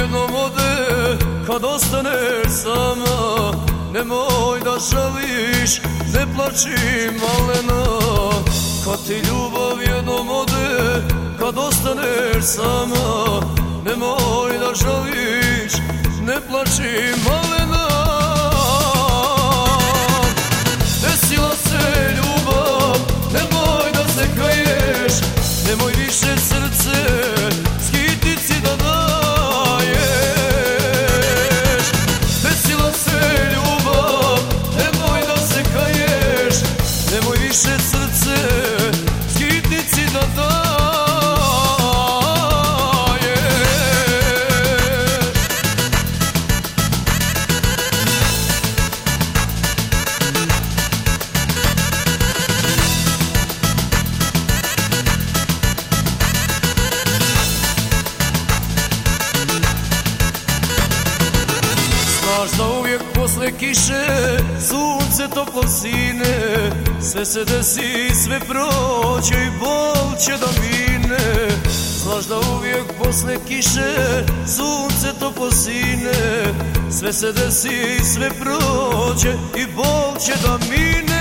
jednom ode, kad ostaneš sama, nemoj da žališ, ne plači malena. Kad ti ljubav jednom ode, kad ostaneš sama, nemoj da žališ, ne plači malena. Desila se ljubav, nemoj da se kaješ, nemoj više srce skitici da daješ. Desila se ljubav, nemoj da se kaješ, nemoj više srce skitici da daješ. Znaš da uvijek posle kiše sunce toplo sine, sve se desi, sve prođe i bol će da mine. Znaš da uvijek posle kiše sunce toplo sine, sve se desi, sve prođe i bol će da mine.